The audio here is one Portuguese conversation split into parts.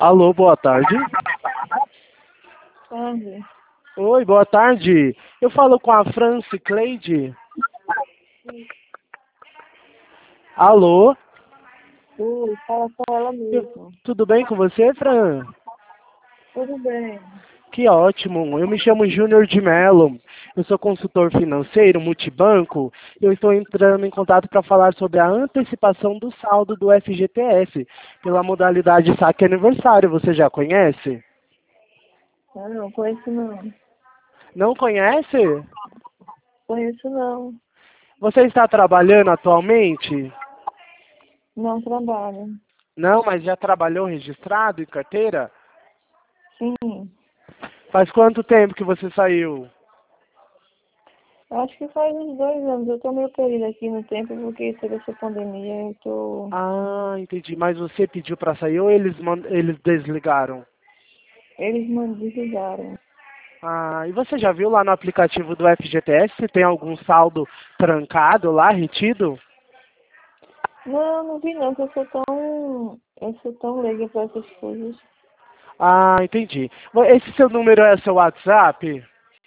Alô, boa tarde. Tarde. Oi, boa tarde. Eu falo com a Franci Cleide. Alô? Oi, fala com ela mesmo. Tudo bem com você, Fran? Tudo bem. Que ótimo. Eu me chamo Júnior de Mello. Eu sou consultor financeiro multibanco. Eu estou entrando em contato para falar sobre a antecipação do saldo do FGTS pela modalidade saque aniversário. Você já conhece? Ah, não, conheço não. Não conhece? Conheço não. Você está trabalhando atualmente? Não trabalho. Não, mas já trabalhou registrado em carteira? Sim. Faz quanto tempo que você saiu? Acho que faz uns 2 anos. Eu tô meio perdida aqui no tempo porque teve essa pandemia. Eu tô... Ah, entendi. Mas você pediu para sair ou eles desligaram? Eles me desligaram. Ah, e você já viu lá no aplicativo do FGTS se tem algum saldo trancado lá, retido? Não, não vi não, porque eu sou tão leiga pra essas coisas. Ah, entendi. Esse seu número é seu WhatsApp?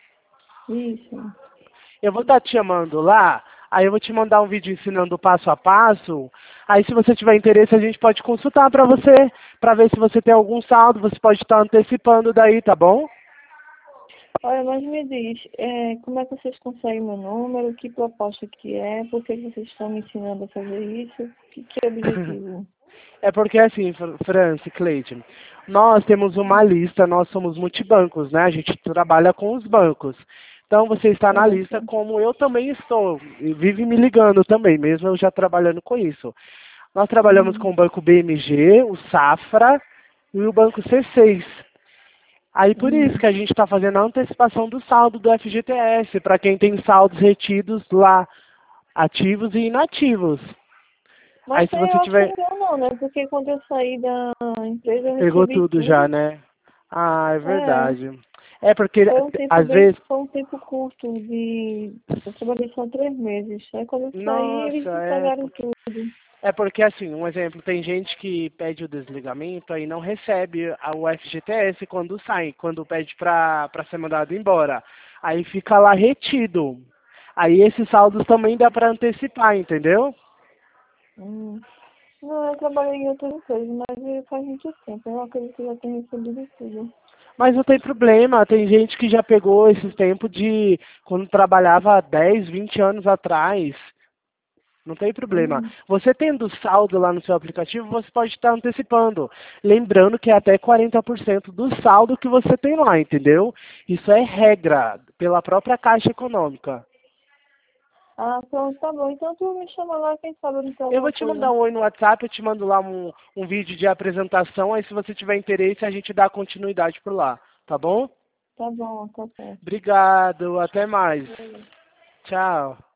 Isso. Eu vou estar te chamando lá, aí eu vou te mandar um vídeo ensinando o passo a passo. Aí se você tiver interesse, a gente pode consultar para você, para ver se você tem algum saldo, você pode estar antecipando daí, tá bom? Olha, mas me diz, como é que vocês conseguem meu número? Que proposta que é? Por que vocês estão me ensinando a fazer isso? Que é o objetivo? É porque assim, Franci, Cleiton, nós temos uma lista, nós somos multibancos, né? A gente trabalha com os bancos. Então você está na lista Certo. como eu também estou, e vive me ligando também, mesmo eu já trabalhando com isso. Nós trabalhamos com o banco BMG, o Safra e o banco C6. Aí por isso Uhum. que a gente está fazendo a antecipação do saldo do FGTS, para quem tem saldos retidos lá, ativos e inativos. Aí Mas se aí você eu acho que tiver. não deu não, né? Porque quando eu saí da empresa eu Pegou recebi tudo já, tudo. né? Ah, é É, verdade. É porque, às vezes, foi um tempo curto de... Eu trabalhei só 3 meses. Aí quando eu saí nossa, eles me pagaram tudo. é porque assim, um exemplo, tem gente que pede o desligamento aí não recebe o FGTS quando sai, quando pede para ser mandado embora. Aí fica lá retido. Aí esses saldos também dá para antecipar, entendeu? Hum. Não, eu trabalhei em outras empresas, mas faz muito tempo. Eu acredito que eu já tenho recebido tudo. Mas não tem problema, tem gente que já pegou esses tempos de quando trabalhava 10, 20 anos atrás. Não tem problema. Hum. Você tendo saldo lá no seu aplicativo, você pode estar antecipando. Lembrando que é até 40% do saldo que você tem lá, entendeu? Isso é regra pela própria Caixa Econômica. Ah, pronto, tá bom. Então tu me chama lá, quem sabe eu não tenho Eu vou alguma te mandar coisa. um oi no WhatsApp, eu te mando lá um vídeo de apresentação, aí se você tiver interesse, a gente dá continuidade por lá, tá bom? Tá bom, tá certo. Obrigado, até mais. Tchau.